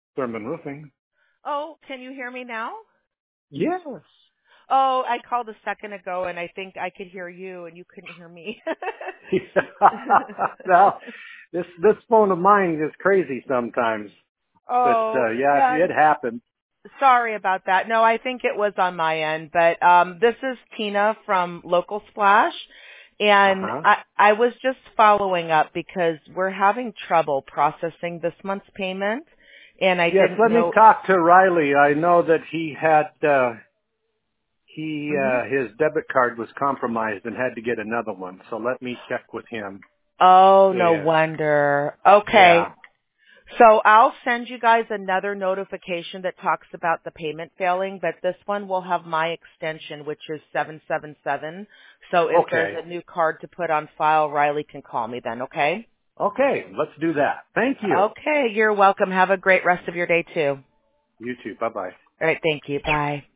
Thurman Roofing. Oh, can you hear me now? Yes. Oh, I called a second ago and I think I could hear you and you couldn't hear me. Now, this phone of mine is crazy sometimes. But Oh, yeah, yeah. it happened. Sorry about that. No, I think it was on my end, but this is Tina from Local Splash, and Uh-huh. I was just following up because we're having trouble processing this month's payment, and I Yes, didn't let me know. talk to Riley. I know that he had Mhm. his debit card was compromised and had to get another one. So let me check with him. Oh, no And wonder. Okay. yeah. So I'll send you guys another notification that talks about the payment failing, but this one will have my extension, which is 777. So if there's Okay. a new card to put on file, Riley can call me then, okay? Okay, let's do that. Thank you. Okay, you're welcome. Have a great rest of your day too. You too. Bye-bye. All right, thank you. Bye.